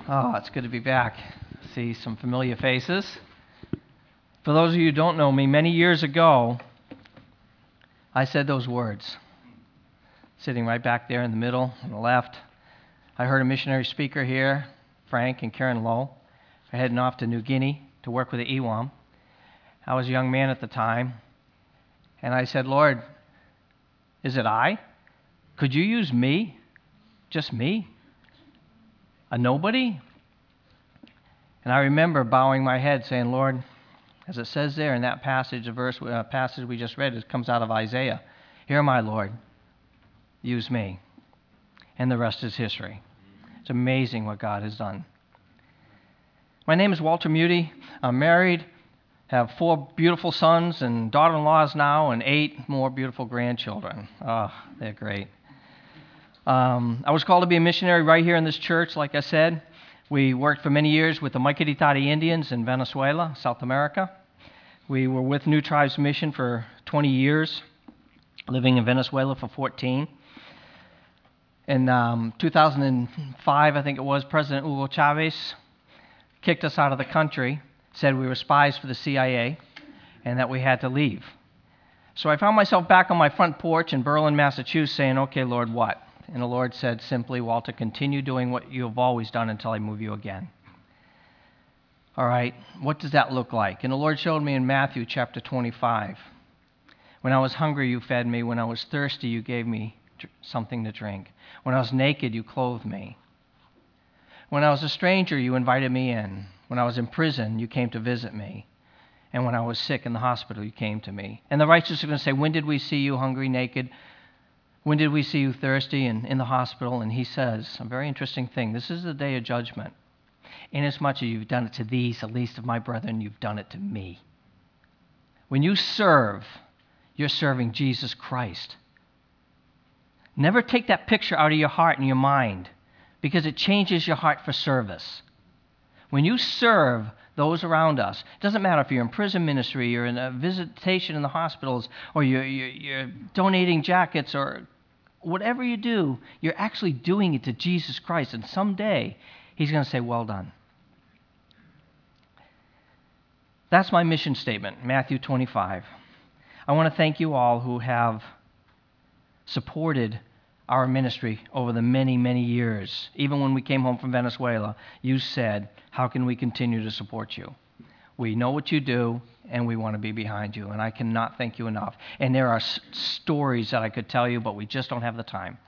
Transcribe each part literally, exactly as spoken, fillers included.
Oh, it's good to be back. See some familiar faces. For those of you who don't know me, many years ago, I said those words. Sitting right back there in the middle, on the left. I heard a missionary speaker here, Frank and Karen Lowe. They're heading off to New Guinea to work with the E W A M. I was a young man at the time, and I said, Lord, is it I? Could you use me? Just me? A nobody? And I remember bowing my head saying, Lord, as it says there in that passage, the verse uh, passage we just read, it comes out of Isaiah. Here am I, Lord. Use me. And the rest is history. It's amazing what God has done. My name is Walter Muty. I'm married, have four beautiful sons and daughter-in-laws now, and eight more beautiful grandchildren. Oh, they're great. Um, I was called to be a missionary right here in this church, like I said. We worked for many years with the Maiquetitari Indians in Venezuela, South America. We were with New Tribes Mission for twenty years, living in Venezuela for fourteen. In um, two thousand five, I think it was, President Hugo Chavez kicked us out of the country, said we were spies for the C I A, and that we had to leave. So I found myself back on my front porch in Berlin, Massachusetts, saying, okay, Lord, what? And the Lord said simply, Walter, continue doing what you have always done until I move you again. All right, what does that look like? And the Lord showed me in Matthew chapter twenty-five. When I was hungry, you fed me. When I was thirsty, you gave me something to drink. When I was naked, you clothed me. When I was a stranger, you invited me in. When I was in prison, you came to visit me. And when I was sick in the hospital, you came to me. And the righteous are going to say, when did we see you hungry, naked? When did we see you thirsty and in the hospital? And he says, a very interesting thing, this is the day of judgment. Inasmuch as you've done it to these, the least of my brethren, you've done it to me. When you serve, you're serving Jesus Christ. Never take that picture out of your heart and your mind, because it changes your heart for service. When you serve those around us, it doesn't matter if you're in prison ministry, you're in a visitation in the hospitals, or you're, you're, you're donating jackets, or whatever you do, you're actually doing it to Jesus Christ, and someday he's going to say, well done. That's my mission statement, Matthew twenty-five. I want to thank you all who have supported our ministry over the many, many years. Even when we came home from Venezuela, you said, how can we continue to support you? We know what you do, and we want to be behind you, and I cannot thank you enough. And there are s- stories that I could tell you, but we just don't have the time.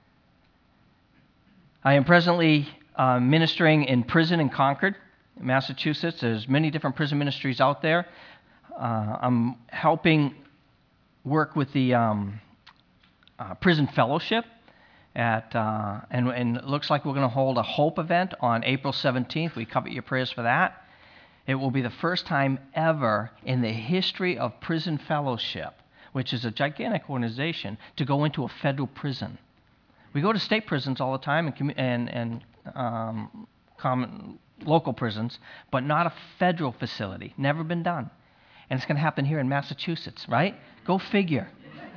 I am presently uh, ministering in prison in Concord, Massachusetts. There's many different prison ministries out there. Uh, I'm helping work with the um, uh, Prison Fellowship, at uh, and, and it looks like we're going to hold a Hope event on April seventeenth. We covet your prayers for that. It will be the first time ever in the history of Prison Fellowship, which is a gigantic organization, to go into a federal prison. We go to state prisons all the time and and, and um, common local prisons, but not a federal facility. Never been done. And it's going to happen here in Massachusetts, right? Go figure.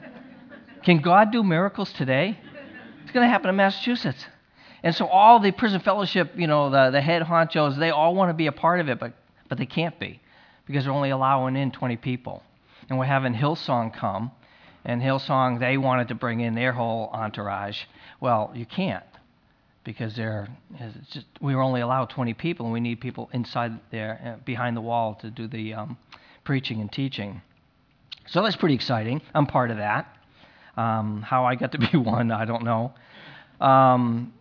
Can God do miracles today? It's going to happen in Massachusetts. And so all the Prison Fellowship, you know, the, the head honchos, they all want to be a part of it, but, but they can't be because they're only allowing in twenty people. And we're having Hillsong come, and Hillsong, they wanted to bring in their whole entourage. Well, you can't because they're it's just, we were only allowed twenty people, and we need people inside there, uh, behind the wall to do the um, preaching and teaching. So that's pretty exciting. I'm part of that. Um, how I got to be one, I don't know. Um,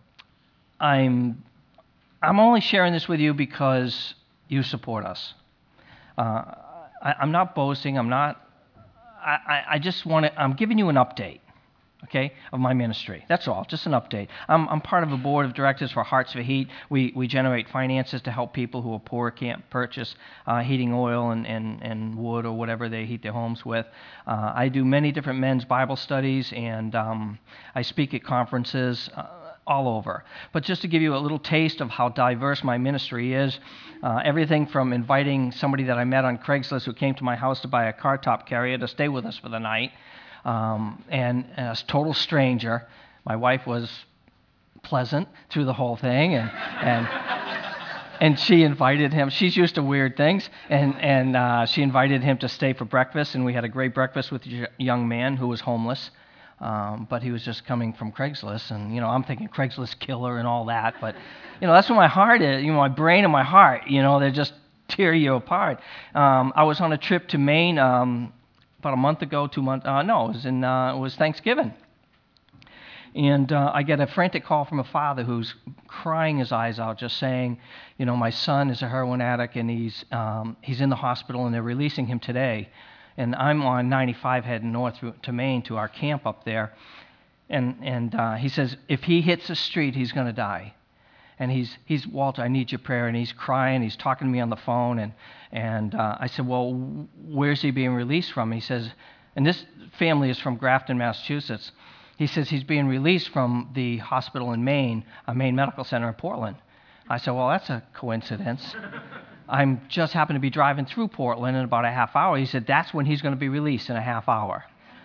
I'm I'm only sharing this with you because you support us. Uh, I, I'm not boasting. I'm not. I, I, I just want to. I'm giving you an update, okay, of my ministry. That's all. Just an update. I'm I'm part of a board of directors for Hearts for Heat. We we generate finances to help people who are poor, can't purchase uh, heating oil and, and, and wood or whatever they heat their homes with. Uh, I do many different men's Bible studies, and um, I speak at conferences uh, all over. But just to give you a little taste of how diverse my ministry is, uh, everything from inviting somebody that I met on Craigslist who came to my house to buy a car top carrier to stay with us for the night, um, and a total stranger. My wife was pleasant through the whole thing, and and and she invited him. She's used to weird things, and and uh, she invited him to stay for breakfast, and we had a great breakfast with a young man who was homeless, um, but he was just coming from Craigslist, and you know I'm thinking Craigslist killer and all that, but you know that's where my heart is, you know my brain and my heart, you know they just tear you apart. Um, I was on a trip to Maine um, about a month ago, two months. Uh, no, it was in uh, it was Thanksgiving. And uh, I get a frantic call from a father who's crying his eyes out, just saying, you know, my son is a heroin addict, and he's um, he's in the hospital, and they're releasing him today. And I'm on ninety-five heading north to Maine to our camp up there. And and uh, he says, if he hits the street, he's going to die. And he's, he's Walter, I need your prayer. And he's crying. He's talking to me on the phone. And, and uh, I said, well, where's he being released from? He says, and this family is from Grafton, Massachusetts. He says he's being released from the hospital in Maine, a Maine Medical Center in Portland. I said, well, that's a coincidence. I'm just happened to be driving through Portland in about a half hour. He said, that's when he's going to be released, in a half hour.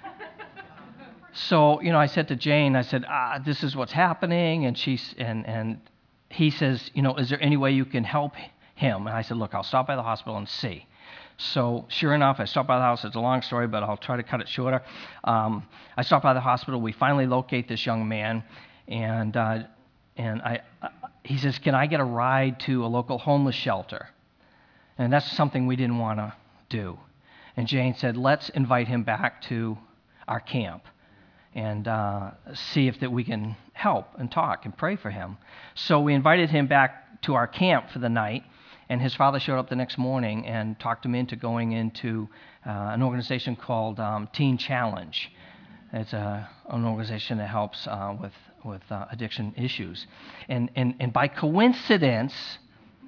So, you know, I said to Jane, I said, ah, this is what's happening. And she's, and, and he says, you know, is there any way you can help him? And I said, look, I'll stop by the hospital and see. So sure enough, I stopped by the house. It's a long story, but I'll try to cut it shorter. Um, I stopped by the hospital. We finally locate this young man, and uh, and I uh, he says, can I get a ride to a local homeless shelter? And that's something we didn't want to do. And Jane said, let's invite him back to our camp and uh, see if that we can help and talk and pray for him. So we invited him back to our camp for the night. And his father showed up the next morning and talked him into going into uh, an organization called um, Teen Challenge. It's a, an organization that helps uh, with, with uh, addiction issues. And, and, and by coincidence,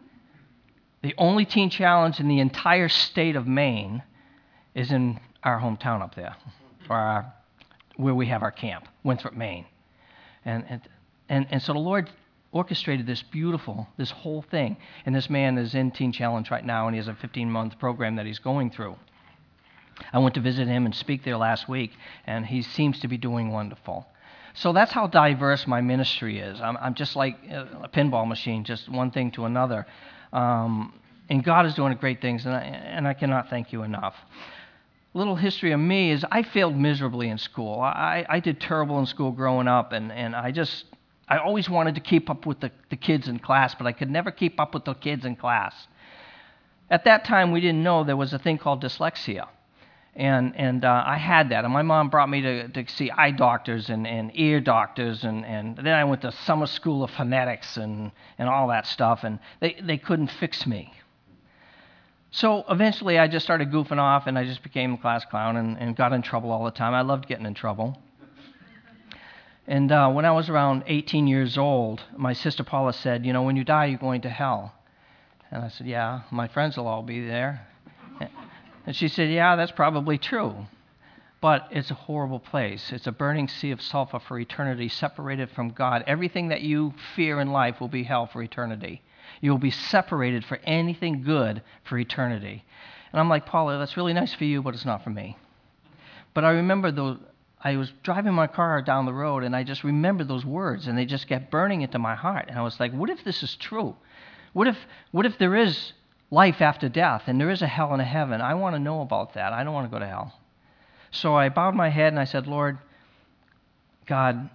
the only Teen Challenge in the entire state of Maine is in our hometown up there, or our, where we have our camp, Winthrop, Maine. And, and, and, and so the Lord orchestrated this beautiful, this whole thing. And this man is in Teen Challenge right now, and he has a fifteen-month program that he's going through. I went to visit him and speak there last week, and he seems to be doing wonderful. So that's how diverse my ministry is. I'm, I'm just like a pinball machine, just one thing to another. Um, and God is doing great things, and I, and I cannot thank you enough. A little history of me is I failed miserably in school. I, I did terrible in school growing up, and, and I just... I always wanted to keep up with the, the kids in class, but I could never keep up with the kids in class. At that time, we didn't know there was a thing called dyslexia. And and uh, I had that. And my mom brought me to, to see eye doctors and, and ear doctors. And, and then I went to summer school of phonetics and, and all that stuff. And they, they couldn't fix me. So eventually, I just started goofing off, and I just became a class clown and, and got in trouble all the time. I loved getting in trouble. And uh, when I was around eighteen years old, my sister Paula said, you know, when you die, you're going to hell. And I said, yeah, my friends will all be there. And she said, yeah, that's probably true. But it's a horrible place. It's a burning sea of sulfur for eternity, separated from God. Everything that you fear in life will be hell for eternity. You will be separated for anything good for eternity. And I'm like, Paula, that's really nice for you, but it's not for me. But I remember those... I was driving my car down the road, and I just remembered those words, and they just kept burning into my heart. And I was like, what if this is true? What if what if there is life after death, and there is a hell and a heaven? I want to know about that. I don't want to go to hell. So I bowed my head, and I said, Lord, God,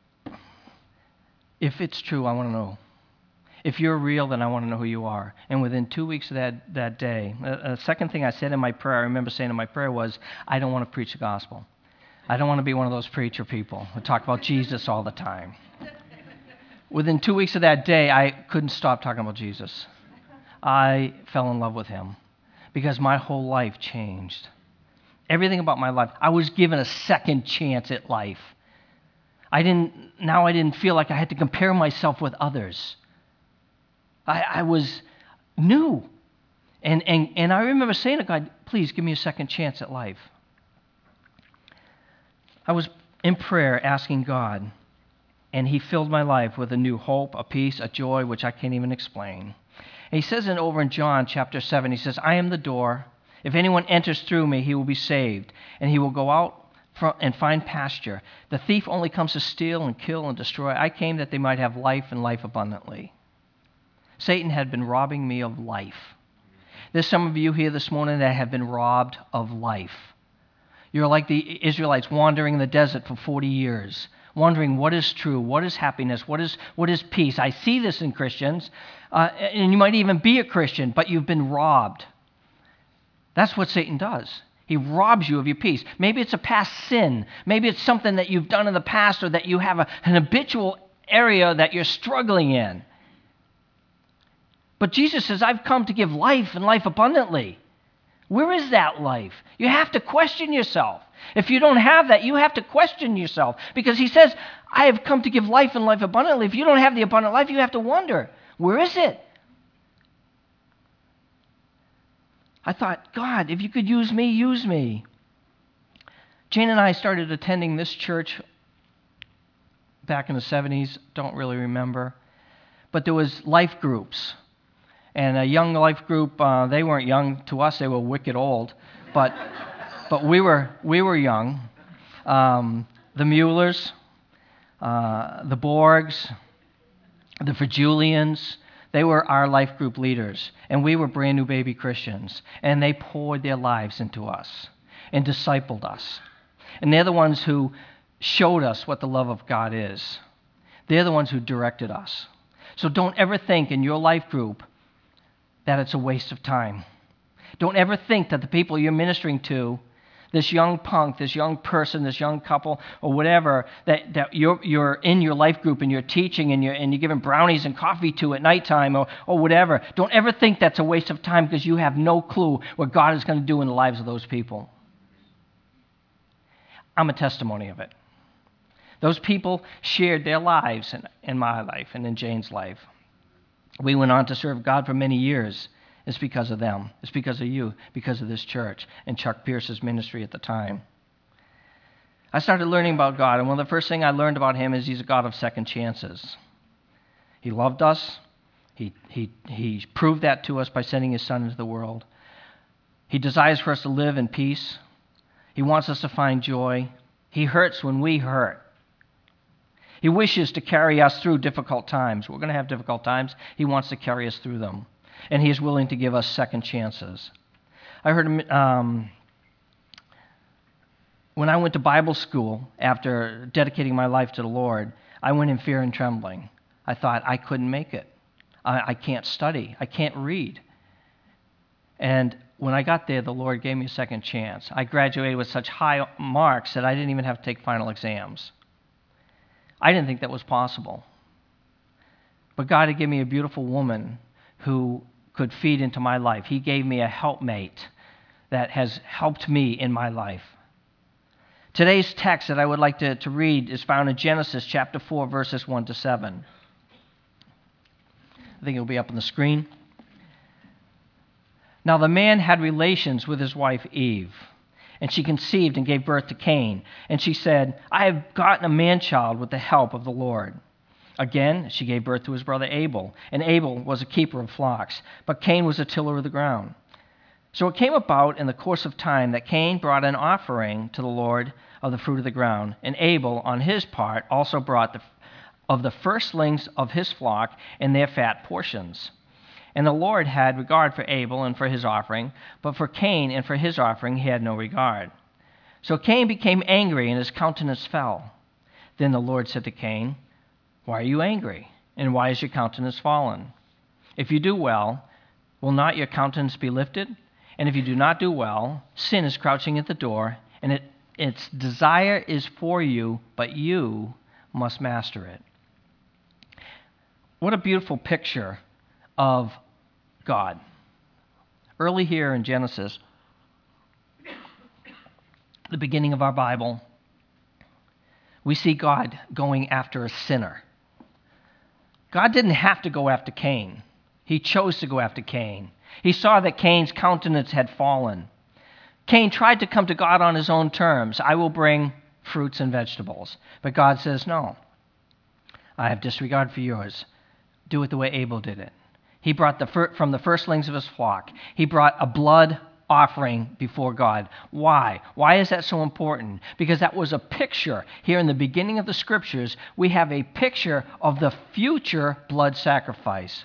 if it's true, I want to know. If you're real, then I want to know who you are. And within two weeks of that, that day, the uh, second thing I said in my prayer, I remember saying in my prayer was, I don't want to preach the gospel. I don't want to be one of those preacher people who talk about Jesus all the time. Within two weeks of that day, I couldn't stop talking about Jesus. I fell in love with him because my whole life changed. Everything about my life. I was given a second chance at life. I didn't. Now I didn't feel like I had to compare myself with others. I, I was new. And, and, and I remember saying to God, please give me a second chance at life. I was in prayer asking God, and he filled my life with a new hope, a peace, a joy, which I can't even explain. And he says in over in John chapter seven, he says, I am the door. If anyone enters through me, he will be saved, and he will go out from, and find pasture. The thief only comes to steal and kill and destroy. I came that they might have life and life abundantly. Satan had been robbing me of life. There's some of you here this morning that have been robbed of life. You're like the Israelites wandering in the desert for forty years, wondering what is true, what is happiness, what is, what is peace. I see this in Christians, uh, and you might even be a Christian, but you've been robbed. That's what Satan does. He robs you of your peace. Maybe it's a past sin. Maybe it's something that you've done in the past, or that you have a, an habitual area that you're struggling in. But Jesus says, I've come to give life and life abundantly. Where is that life? You have to question yourself. If you don't have that, you have to question yourself. Because he says, I have come to give life and life abundantly. If you don't have the abundant life, you have to wonder, where is it? I thought, God, if you could use me, use me. Jane and I started attending this church back in the seventies. Don't really remember. But there was life groups. And a young life group, uh, they weren't young to us, they were wicked old. But but we were we were young. Um, the Muellers, uh, the Borgs, the Virgulians, they were our life group leaders. And we were brand new baby Christians. And they poured their lives into us and discipled us. And they're the ones who showed us what the love of God is. They're the ones who directed us. So don't ever think in your life group that it's a waste of time. Don't ever think that the people you're ministering to, this young punk, this young person, this young couple, or whatever, that, that you're, you're in your life group and you're teaching and you're, and you're giving brownies and coffee to at nighttime or, or whatever. Don't ever think that's a waste of time, because you have no clue what God is going to do in the lives of those people. I'm a testimony of it. Those people shared their lives in, in my life and in Jane's life. We went on to serve God for many years. It's because of them. It's because of you, because of this church and Chuck Pierce's ministry at the time. I started learning about God, and one of the first things I learned about him is he's a God of second chances. He loved us. He, he, he proved that to us by sending his son into the world. He desires for us to live in peace. He wants us to find joy. He hurts when we hurt. He wishes to carry us through difficult times. We're going to have difficult times. He wants to carry us through them. And he is willing to give us second chances. I heard him, um, when I went to Bible school after dedicating my life to the Lord, I went in fear and trembling. I thought I couldn't make it. I, I can't study. I can't read. And when I got there, the Lord gave me a second chance. I graduated with such high marks that I didn't even have to take final exams. I didn't think that was possible. But God had given me a beautiful woman who could feed into my life. He gave me a helpmate that has helped me in my life. Today's text that I would like to, to read is found in Genesis chapter four, verses one to seven. I think it'll be up on the screen. Now the man had relations with his wife Eve, and she conceived and gave birth to Cain. And she said, I have gotten a man-child with the help of the Lord. Again, she gave birth to his brother Abel, and Abel was a keeper of flocks, but Cain was a tiller of the ground. So it came about in the course of time that Cain brought an offering to the Lord of the fruit of the ground, and Abel, on his part, also brought the, of the firstlings of his flock and their fat portions. And the Lord had regard for Abel and for his offering, but for Cain and for his offering he had no regard. So Cain became angry, and his countenance fell. Then the Lord said to Cain, Why are you angry, and why is your countenance fallen? If you do well, will not your countenance be lifted? And if you do not do well, sin is crouching at the door, and it, its desire is for you, but you must master it. What a beautiful picture of God. Early here in Genesis, the beginning of our Bible, we see God going after a sinner. God didn't have to go after Cain. He chose to go after Cain. He saw that Cain's countenance had fallen. Cain tried to come to God on his own terms. I will bring fruits and vegetables. But God says, no, I have disregard for yours. Do it the way Abel did it. He brought the fir- from the firstlings of his flock. He brought a blood offering before God. Why? Why is that so important? Because that was a picture. Here in the beginning of the scriptures, we have a picture of the future blood sacrifice.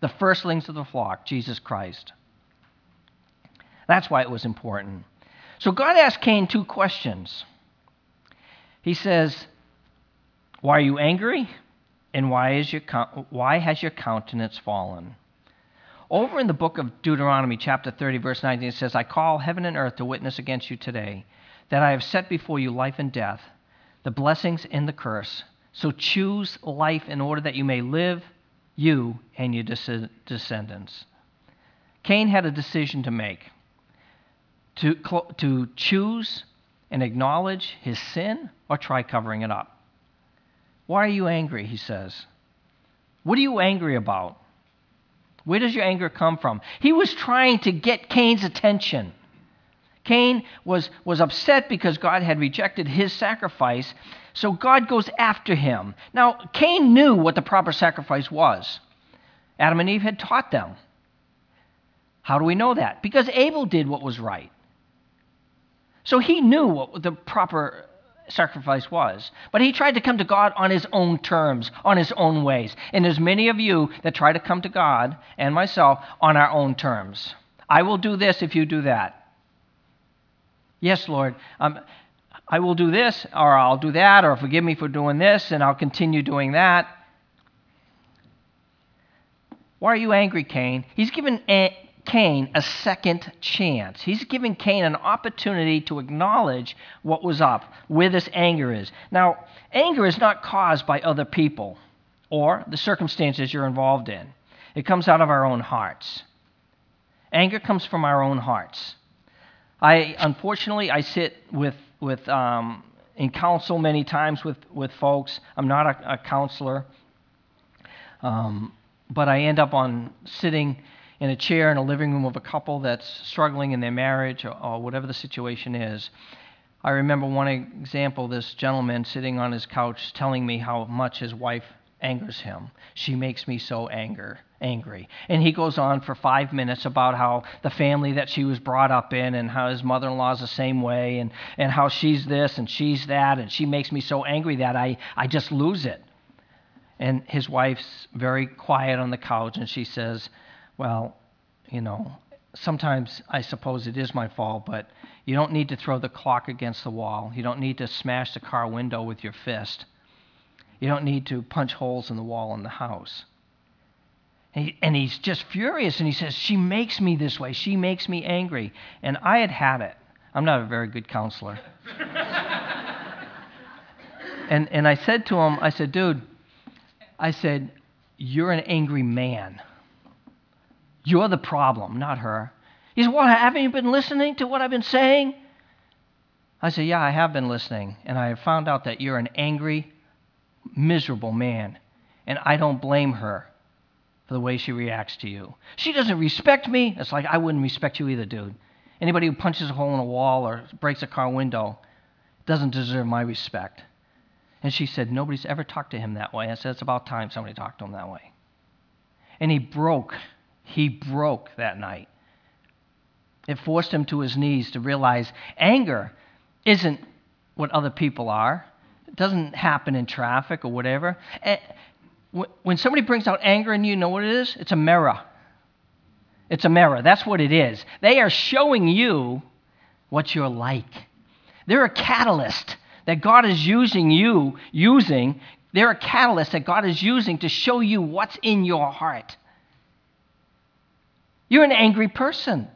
the firstlings of the flock, Jesus Christ. That's why it was important. So God asked Cain two questions. He says, why are you angry? And why, is your, why has your countenance fallen? Over in the book of Deuteronomy, chapter thirty, verse nineteen, it says, I call heaven and earth to witness against you today, that I have set before you life and death, the blessings and the curse. So choose life in order that you may live, you and your descendants. Cain had a decision to make, to, to choose and acknowledge his sin or try covering it up. Why are you angry, he says. What are you angry about? Where does your anger come from? He was trying to get Cain's attention. Cain was, was upset because God had rejected his sacrifice, so God goes after him. Now, Cain knew what the proper sacrifice was. Adam and Eve had taught them. How do we know that? Because Abel did what was right. So he knew what the proper sacrifice was. But he tried to come to God on his own terms, on his own ways. And there's many of you that try to come to God and myself on our own terms. I will do this if you do that. Yes, Lord, um, I will do this, or I'll do that, or forgive me for doing this, and I'll continue doing that. Why are you angry, Cain? He's given a- Cain a second chance. He's giving Cain an opportunity to acknowledge what was up, where this anger is. Now, anger is not caused by other people or the circumstances you're involved in. It comes out of our own hearts. Anger comes from our own hearts. I, unfortunately, I sit with, with um, in counsel many times with, with folks. I'm not a, a counselor, um, but I end up on sitting in a chair in a living room of a couple that's struggling in their marriage or, or whatever the situation is. I remember one example, this gentleman sitting on his couch telling me how much his wife angers him. She makes me so anger, angry. And he goes on for five minutes about how the family that she was brought up in and how his mother-in-law is the same way and, and how she's this and she's that and she makes me so angry that I, I just lose it. And his wife's very quiet on the couch and she says, well, you know, sometimes I suppose it is my fault, but you don't need to throw the clock against the wall. You don't need to smash the car window with your fist. You don't need to punch holes in the wall in the house. And, he, and he's just furious, and he says, she makes me this way. She makes me angry. And I had had it. I'm not a very good counselor. and, and I said to him, I said, dude, I said, you're an angry man. You're the problem, not her. He said, well, haven't you been listening to what I've been saying? I said, yeah, I have been listening, and I have found out that you're an angry, miserable man, and I don't blame her for the way she reacts to you. She doesn't respect me. It's like I wouldn't respect you either, dude. Anybody who punches a hole in a wall or breaks a car window doesn't deserve my respect. And she said, nobody's ever talked to him that way. I said, it's about time somebody talked to him that way. And he broke. He broke that night. It forced him to his knees to realize anger isn't what other people are. It doesn't happen in traffic or whatever. When somebody brings out anger in you, you know what it is? It's a mirror. It's a mirror. That's what it is. They are showing you what you're like. They're a catalyst that God is using you, using. They're a catalyst that God is using to show you what's in your heart. You're an angry person.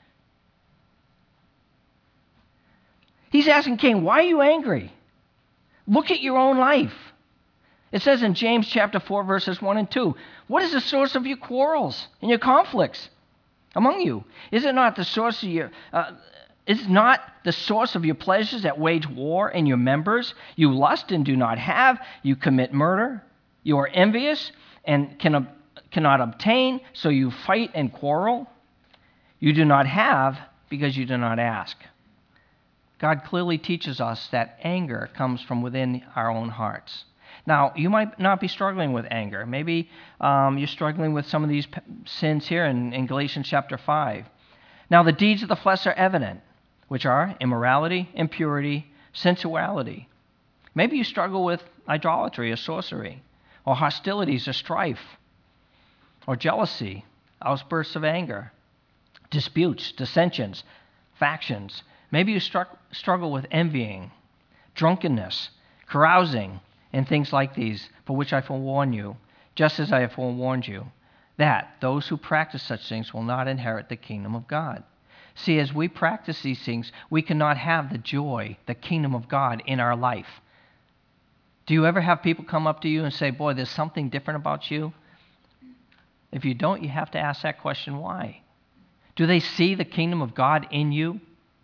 He's asking Cain, why are you angry? Look at your own life. It says in James chapter four, verses one and two, what is the source of your quarrels and your conflicts among you? Is it not the source of your uh, is not the source of your pleasures that wage war in your members? You lust and do not have. You commit murder. You are envious and can, cannot obtain, so you fight and quarrel. You do not have because you do not ask. God clearly teaches us that anger comes from within our own hearts. Now, you might not be struggling with anger. Maybe um, you're struggling with some of these p- sins here in, in Galatians chapter five. Now, the deeds of the flesh are evident, which are immorality, impurity, sensuality. Maybe you struggle with idolatry or sorcery, or hostilities or strife, or jealousy, outbursts of anger, disputes, dissensions, factions. Maybe you struck, struggle with envying, drunkenness, carousing, and things like these, for which I forewarn you, just as I have forewarned you, that those who practice such things will not inherit the kingdom of God. See, as we practice these things, we cannot have the joy, the kingdom of God in our life. Do you ever have people come up to you and say, boy, there's something different about you? If you don't, you have to ask that question, why? Do they see the kingdom of God in you?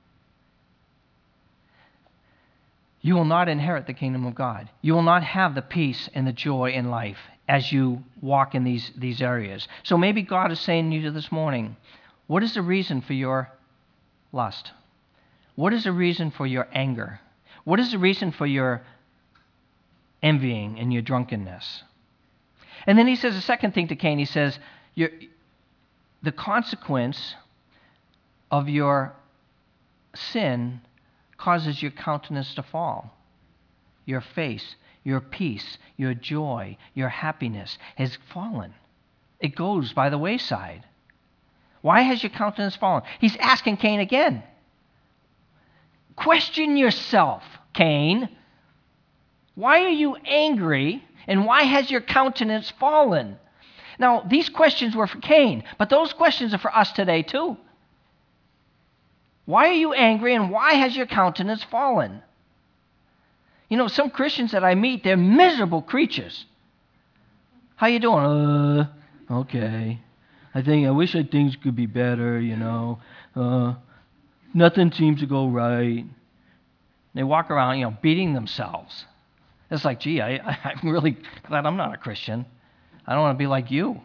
You will not inherit the kingdom of God. You will not have the peace and the joy in life as you walk in these, these areas. So maybe God is saying to you this morning, what is the reason for your lust? What is the reason for your anger? What is the reason for your envying and your drunkenness? And then he says a second thing to Cain. He says, your, the consequence of your sin causes your countenance to fall. Your face, your peace, your joy, your happiness has fallen. It goes by the wayside. Why has your countenance fallen? He's asking Cain again. Question yourself, Cain. Why are you angry, and why has your countenance fallen? Now, these questions were for Cain, but those questions are for us today too. Why are you angry, and why has your countenance fallen? You know, some Christians that I meet, they're miserable creatures. How you doing? Uh, okay. I think, I wish that things could be better, you know. Uh, nothing seems to go right. They walk around, you know, beating themselves. It's like, gee, I, I, I'm really glad I'm not a Christian. I don't want to be like you.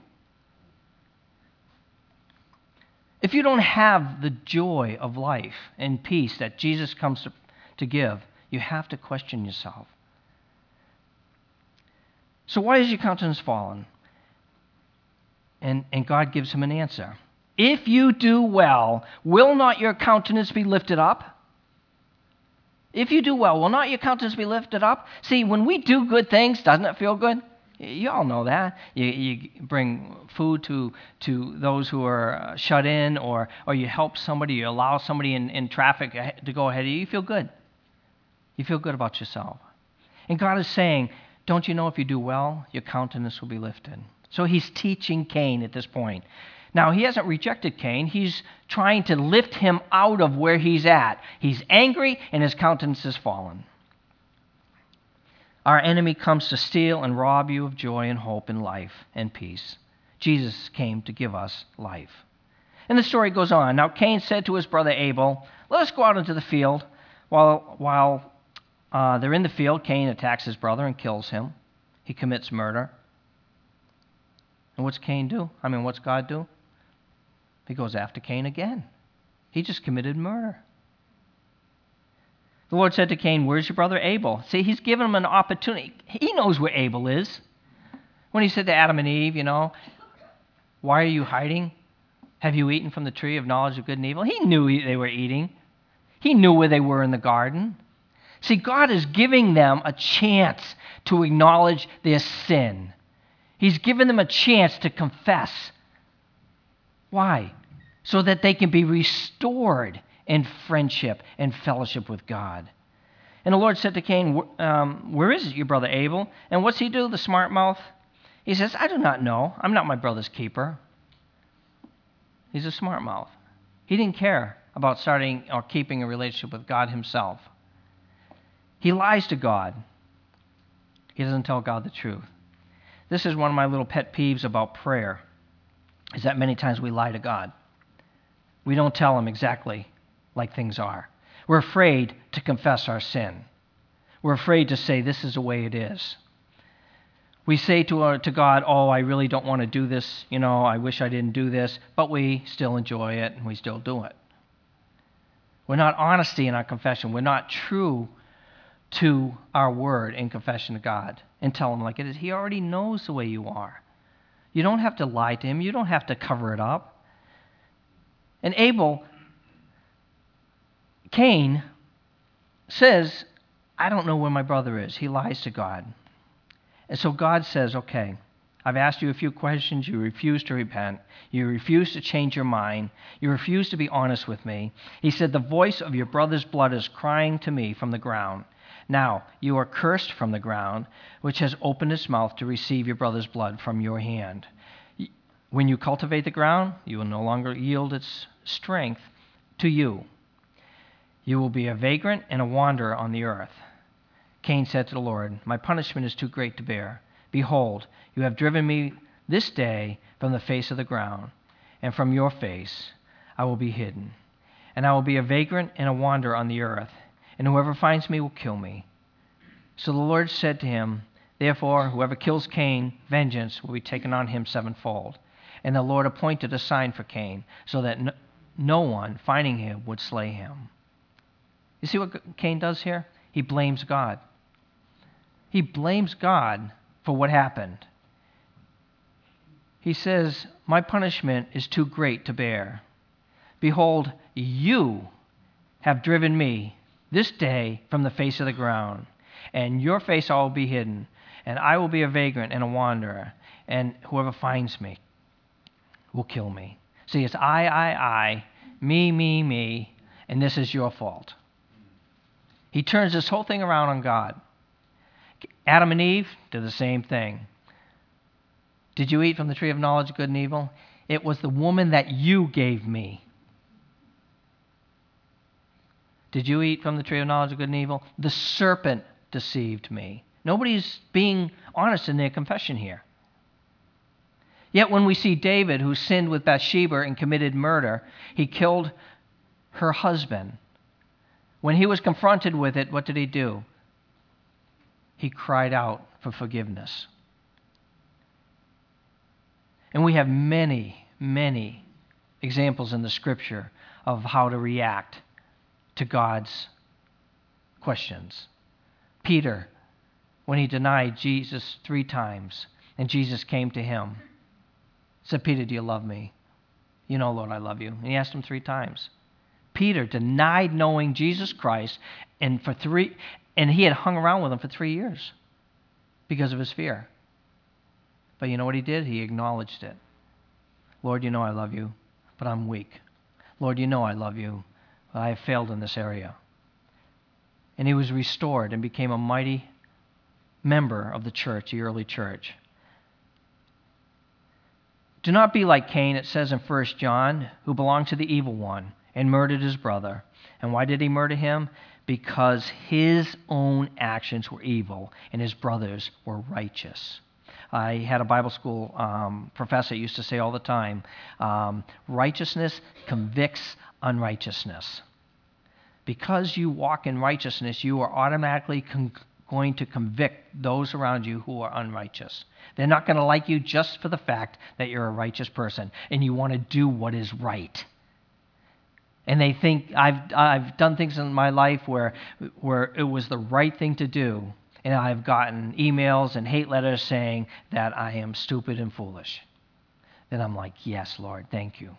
If you don't have the joy of life and peace that Jesus comes to, to give, you have to question yourself. So why is your countenance fallen? And, and God gives him an answer. If you do well, will not your countenance be lifted up? If you do well, will not your countenance be lifted up? See, when we do good things, doesn't it feel good? You all know that. You, you bring food to to those who are shut in, or or you help somebody, you allow somebody in, in traffic to go ahead of you, you feel good. You feel good about yourself. And God is saying, don't you know if you do well, your countenance will be lifted? So he's teaching Cain at this point. Now, he hasn't rejected Cain. He's trying to lift him out of where he's at. He's angry, and his countenance has fallen. Our enemy comes to steal and rob you of joy and hope and life and peace. Jesus came to give us life. And the story goes on. Now, Cain said to his brother Abel, let us go out into the field. While, while uh, they're in the field, Cain attacks his brother and kills him. He commits murder. And what's Cain do? I mean, what's God do? He goes after Cain again. He just committed murder. The Lord said to Cain, where's your brother Abel? See, he's given him an opportunity. He knows where Abel is. When he said to Adam and Eve, you know, why are you hiding? Have you eaten from the tree of knowledge of good and evil? He knew they were eating. He knew where they were in the garden. See, God is giving them a chance to acknowledge their sin. He's given them a chance to confess. Why? So that they can be restored in friendship and fellowship with God. And the Lord said to Cain, um, where is your brother Abel? And what's he do, the smart mouth? He says, I do not know. I'm not my brother's keeper. He's a smart mouth. He didn't care about starting or keeping a relationship with God himself. He lies to God. He doesn't tell God the truth. This is one of my little pet peeves about prayer, is that many times we lie to God. We don't tell him exactly like things are. We're afraid to confess our sin. We're afraid to say, this is the way it is. We say to, our, to God, oh, I really don't want to do this. You know, I wish I didn't do this. But we still enjoy it, and we still do it. We're not honesty in our confession. We're not true to our word in confession to God and tell him like it is. He already knows the way you are. You don't have to lie to him. You don't have to cover it up. And Abel, Cain, says, I don't know where my brother is. He lies to God. And so God says, okay, I've asked you a few questions. You refuse to repent. You refuse to change your mind. You refuse to be honest with me. He said, the voice of your brother's blood is crying to me from the ground. Now, you are cursed from the ground, which has opened its mouth to receive your brother's blood from your hand. When you cultivate the ground, you will no longer yield its strength to you. You will be a vagrant and a wanderer on the earth. Cain said to the Lord, my punishment is too great to bear. Behold, you have driven me this day from the face of the ground, and from your face I will be hidden. And I will be a vagrant and a wanderer on the earth, and whoever finds me will kill me. So the Lord said to him, therefore, whoever kills Cain, vengeance will be taken on him sevenfold. And the Lord appointed a sign for Cain, so that no, no one finding him would slay him. You see what Cain does here? He blames God. He blames God for what happened. He says, my punishment is too great to bear. Behold, you have driven me this day from the face of the ground, and your face all will be hidden, and I will be a vagrant and a wanderer, and whoever finds me will kill me. See, it's I, I, I, me, me, me, and this is your fault. He turns this whole thing around on God. Adam and Eve did the same thing. Did you eat from the tree of knowledge of good and evil? It was the woman that you gave me. Did you eat from the tree of knowledge of good and evil? The serpent deceived me. Nobody's being honest in their confession here. Yet when we see David, who sinned with Bathsheba and committed murder, he killed her husband. When he was confronted with it, what did he do? He cried out for forgiveness. And we have many, many examples in the Scripture of how to react to God's questions. Peter, when he denied Jesus three times, and Jesus came to him, said, Peter, do you love me? You know, Lord, I love you. And he asked him three times. Peter denied knowing Jesus Christ, and for three, and he had hung around with him for three years because of his fear. But you know what he did? He acknowledged it. Lord, you know I love you, but I'm weak. Lord, you know I love you, but I have failed in this area. And he was restored and became a mighty member of the church, the early church. Do not be like Cain, it says in First John, who belonged to the evil one and murdered his brother. And why did he murder him? Because his own actions were evil and his brothers were righteous. I had a Bible school um, professor used to say all the time, um, righteousness convicts unrighteousness. Because you walk in righteousness, you are automatically con- going to convict those around you who are unrighteous. They're not going to like you just for the fact that you're a righteous person and you want to do what is right. And they think I've I've done things in my life where where it was the right thing to do, and I've gotten emails and hate letters saying that I am stupid and foolish. Then I'm like, yes, Lord, thank you.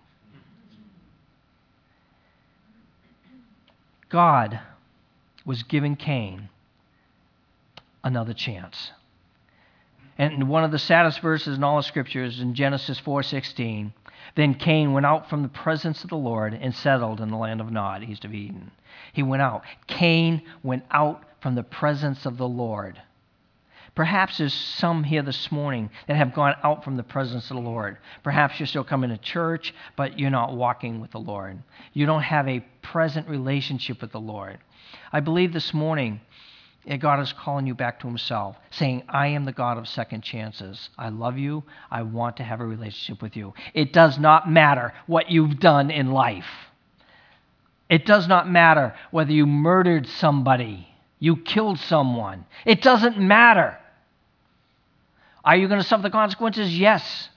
God was giving Cain another chance. And one of the saddest verses in all of Scripture is in Genesis four sixteen. Then Cain went out from the presence of the Lord and settled in the land of Nod, east of Eden. He went out. Cain went out from the presence of the Lord. Perhaps there's some here this morning that have gone out from the presence of the Lord. Perhaps you're still coming to church, but you're not walking with the Lord. You don't have a present relationship with the Lord. I believe this morning God is calling you back to himself, saying, I am the God of second chances. I love you. I want to have a relationship with you. It does not matter what you've done in life. It does not matter whether you murdered somebody, you killed someone. It doesn't matter. Are you going to suffer the consequences? Yes.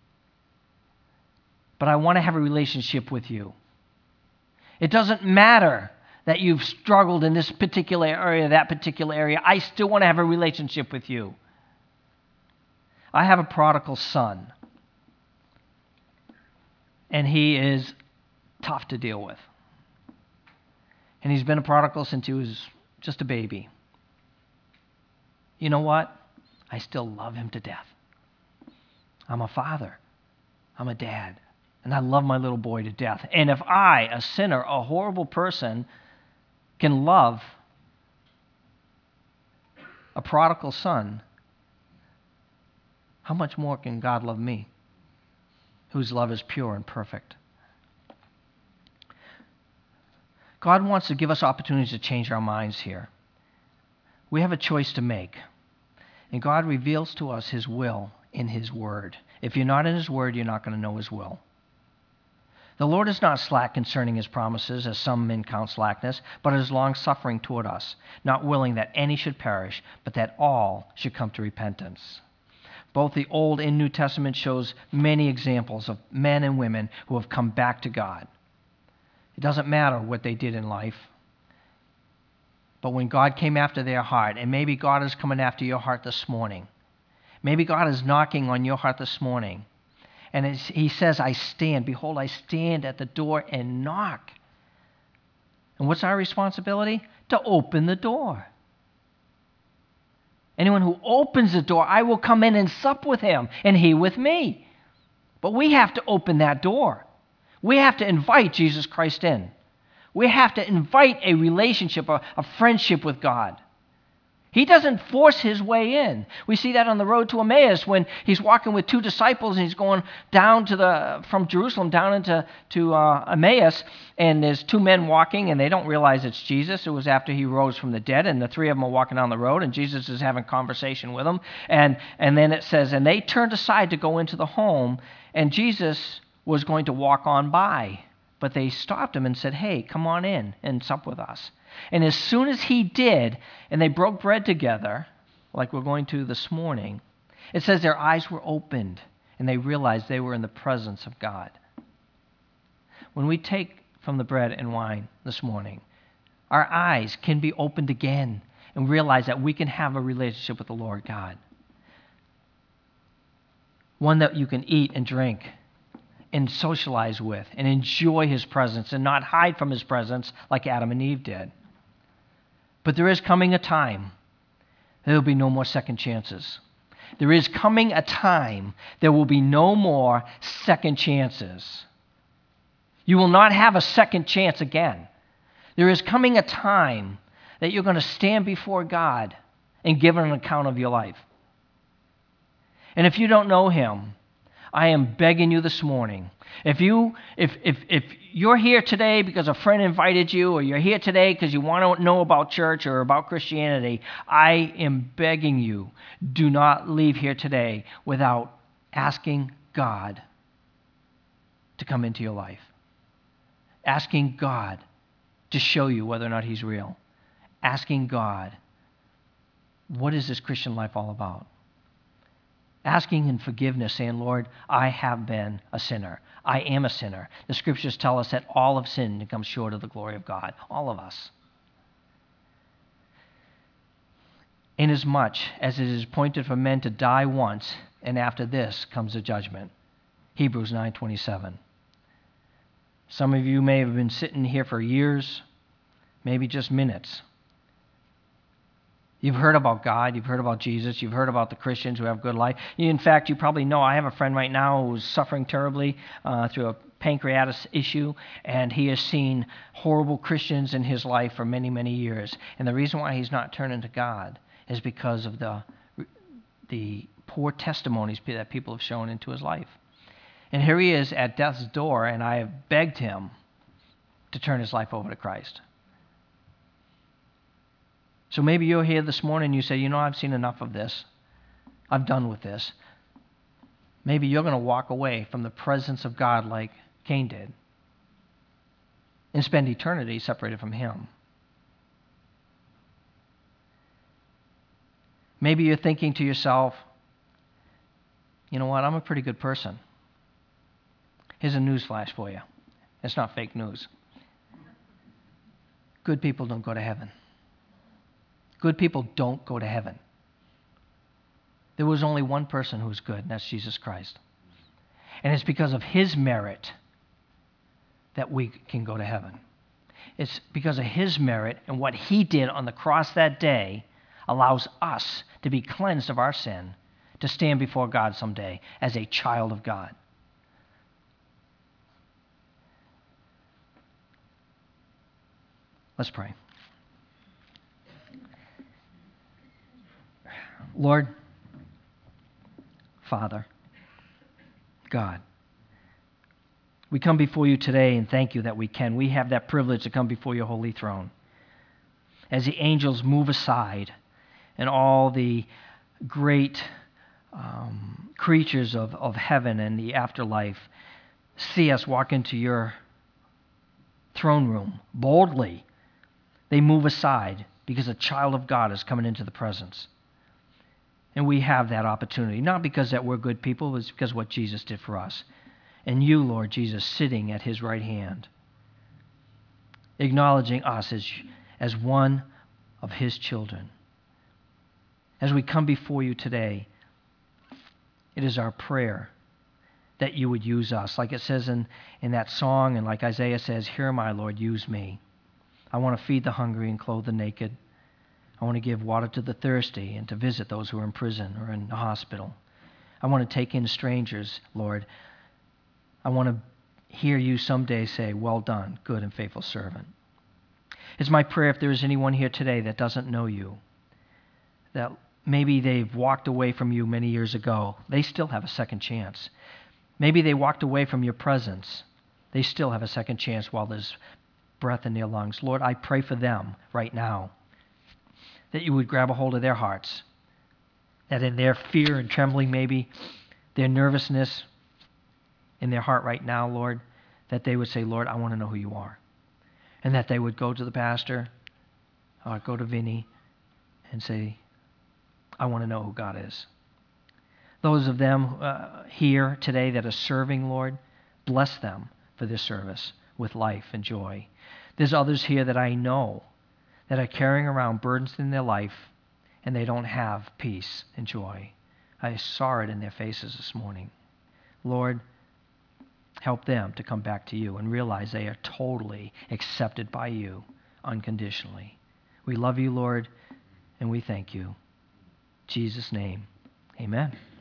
But I want to have a relationship with you. It doesn't matter that you've struggled in this particular area, that particular area. I still want to have a relationship with you. I have a prodigal son, and he is tough to deal with. And he's been a prodigal since he was just a baby. You know what? I still love him to death. I'm a father. I'm a dad. And I love my little boy to death. And if I, a sinner, a horrible person, can love a prodigal son, how much more can God love me, whose love is pure and perfect? God wants to give us opportunities to change our minds here. We have a choice to make. And God reveals to us his will in his word. If you're not in his word, you're not going to know his will. The Lord is not slack concerning his promises, as some men count slackness, but is long-suffering toward us, not willing that any should perish, but that all should come to repentance. Both the Old and New Testament shows many examples of men and women who have come back to God. It doesn't matter what they did in life, but when God came after their heart, and maybe God is coming after your heart this morning, maybe God is knocking on your heart this morning, and he says, I stand, behold, I stand at the door and knock. And what's our responsibility? To open the door. Anyone who opens the door, I will come in and sup with him, and he with me. But we have to open that door. We have to invite Jesus Christ in. We have to invite a relationship, a, a friendship with God. He doesn't force his way in. We see that on the road to Emmaus when he's walking with two disciples and he's going down to the from Jerusalem down into to uh, Emmaus, and there's two men walking and they don't realize it's Jesus. It was after he rose from the dead, and the three of them are walking down the road and Jesus is having conversation with them. And and then it says, and they turned aside to go into the home, and Jesus was going to walk on by, but they stopped him and said, hey, come on in and sup with us. And as soon as he did, and they broke bread together, like we're going to this morning, it says their eyes were opened, and they realized they were in the presence of God. When we take from the bread and wine this morning, our eyes can be opened again and realize that we can have a relationship with the Lord God. One that you can eat and drink and socialize with and enjoy his presence and not hide from his presence like Adam and Eve did. But there is coming a time there will be no more second chances. There is coming a time there will be no more second chances. You will not have a second chance again. There is coming a time that you're going to stand before God and give an account of your life. And if you don't know him, I am begging you this morning, if you if if if you're here today because a friend invited you, or you're here today because you want to know about church or about Christianity, I am begging you, do not leave here today without asking God to come into your life. Asking God to show you whether or not he's real. Asking God, what is this Christian life all about? Asking in forgiveness, saying, Lord, I have been a sinner. I am a sinner. The scriptures tell us that all have sinned and come short of the glory of God. All of us. Inasmuch as it is appointed for men to die once, and after this comes the judgment. Hebrews nine twenty-seven. Some of you may have been sitting here for years, maybe just minutes. You've heard about God. You've heard about Jesus. You've heard about the Christians who have good life. In fact, you probably know I have a friend right now who's suffering terribly uh, through a pancreatitis issue, and he has seen horrible Christians in his life for many, many years. And the reason why he's not turning to God is because of the, the poor testimonies that people have shown into his life. And here he is at death's door, and I have begged him to turn his life over to Christ. So maybe you're here this morning and you say, you know, I've seen enough of this. I'm done with this. Maybe you're going to walk away from the presence of God like Cain did and spend eternity separated from him. Maybe you're thinking to yourself, you know what, I'm a pretty good person. Here's a news flash for you. It's not fake news. Good people don't go to heaven. Good people don't go to heaven. There was only one person who was good, and that's Jesus Christ. And it's because of his merit that we can go to heaven. It's because of his merit and what he did on the cross that day allows us to be cleansed of our sin to stand before God someday as a child of God. Let's pray. Lord, Father, God, we come before you today and thank you that we can. We have that privilege to come before your holy throne. As the angels move aside and all the great um, creatures of, of heaven and the afterlife see us walk into your throne room boldly, they move aside because a child of God is coming into the presence. And we have that opportunity, not because that we're good people, it's because of what Jesus did for us. And you, Lord Jesus, sitting at his right hand, acknowledging us as, as one of his children. As we come before you today, it is our prayer that you would use us. Like it says in, in that song, and like Isaiah says, "Here am I, Lord, use me. I want to feed the hungry and clothe the naked. I want to give water to the thirsty and to visit those who are in prison or in the hospital. I want to take in strangers, Lord. I want to hear you someday say, 'Well done, good and faithful servant.'" It's my prayer if there is anyone here today that doesn't know you, that maybe they've walked away from you many years ago, they still have a second chance. Maybe they walked away from your presence. They still have a second chance while there's breath in their lungs. Lord, I pray for them right now, that you would grab a hold of their hearts, that in their fear and trembling maybe, their nervousness in their heart right now, Lord, that they would say, "Lord, I want to know who you are." And that they would go to the pastor or go to Vinny and say, "I want to know who God is." Those of them uh, here today that are serving, Lord, bless them for this service with life and joy. There's others here that I know that are carrying around burdens in their life and they don't have peace and joy. I saw it in their faces this morning. Lord, help them to come back to you and realize they are totally accepted by you unconditionally. We love you, Lord, and we thank you. In Jesus' name, amen.